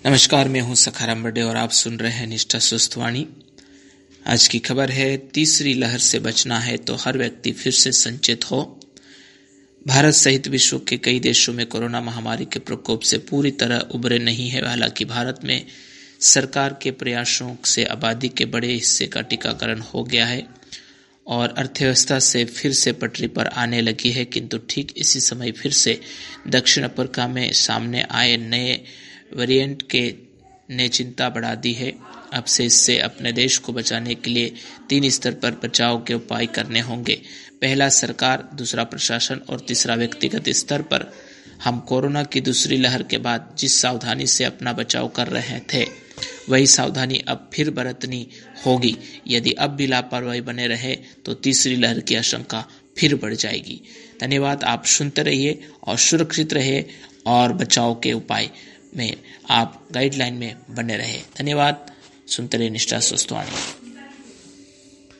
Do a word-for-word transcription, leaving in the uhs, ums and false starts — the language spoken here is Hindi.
नमस्कार, मैं हूं सखाराम बर्डे और आप सुन रहे हैं निष्ठा स्वस्थवाणी। आज की खबर है, तीसरी लहर से बचना है तो हर व्यक्ति फिर से संचेत हो। भारत सहित विश्व के कई देशों में कोरोना महामारी के प्रकोप से पूरी तरह उबरे नहीं है। हालांकि भारत में सरकार के प्रयासों से आबादी के बड़े हिस्से का टीकाकरण हो गया है और अर्थव्यवस्था से फिर से पटरी पर आने लगी है। किंतु ठीक इसी समय फिर से दक्षिण अफ्रीका में सामने आए नए वेरिएंट के ने चिंता बढ़ा दी है। अब से इससे अपने देश को बचाने के लिए तीन स्तर पर बचाव के उपाय करने होंगे। पहला सरकार, दूसरा प्रशासन और तीसरा व्यक्तिगत स्तर पर। हम कोरोना की दूसरी लहर के बाद जिस सावधानी से अपना बचाव कर रहे थे, वही सावधानी अब फिर बरतनी होगी। यदि अब भी लापरवाही बने रहे तो तीसरी लहर की आशंका फिर बढ़ जाएगी। धन्यवाद। आप सुनते रहिए और सुरक्षित रहिए और बचाव के उपाय में आप गाइडलाइन में बने रहे। धन्यवाद। सुनते रहिए निष्ठा स्वस्थवाणी।